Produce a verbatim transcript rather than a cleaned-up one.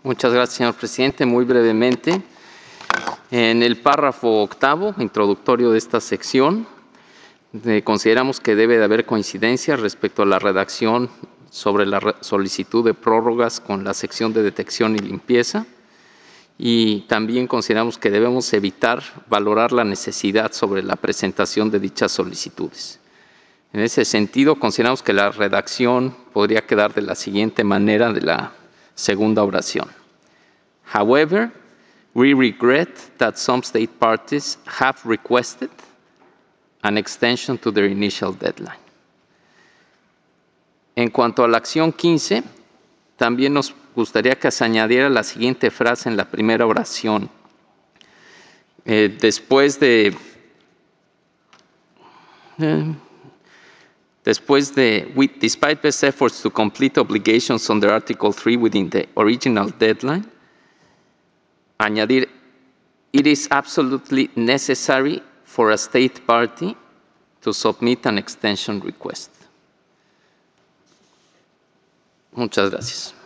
Muchas gracias, señor presidente. Muy brevemente, en el párrafo octavo, introductorio de esta sección, eh, consideramos que debe de haber coincidencia respecto a la redacción sobre la re solicitud de prórrogas con la sección de detección y limpieza, y también consideramos que debemos evitar valorar la necesidad sobre la presentación de dichas solicitudes. En ese sentido, consideramos que la redacción podría quedar de la siguiente manera de la segunda oración. However, we regret that some state parties have requested an extension to their initial deadline. En cuanto a la acción quince, también nos gustaría que se añadiera la siguiente frase en la primera oración. Eh, después de... Eh, Después de, with, despite best efforts to complete obligations under Article three within the original deadline, añadir, it is absolutely necessary for a state party to submit an extension request. Muchas gracias.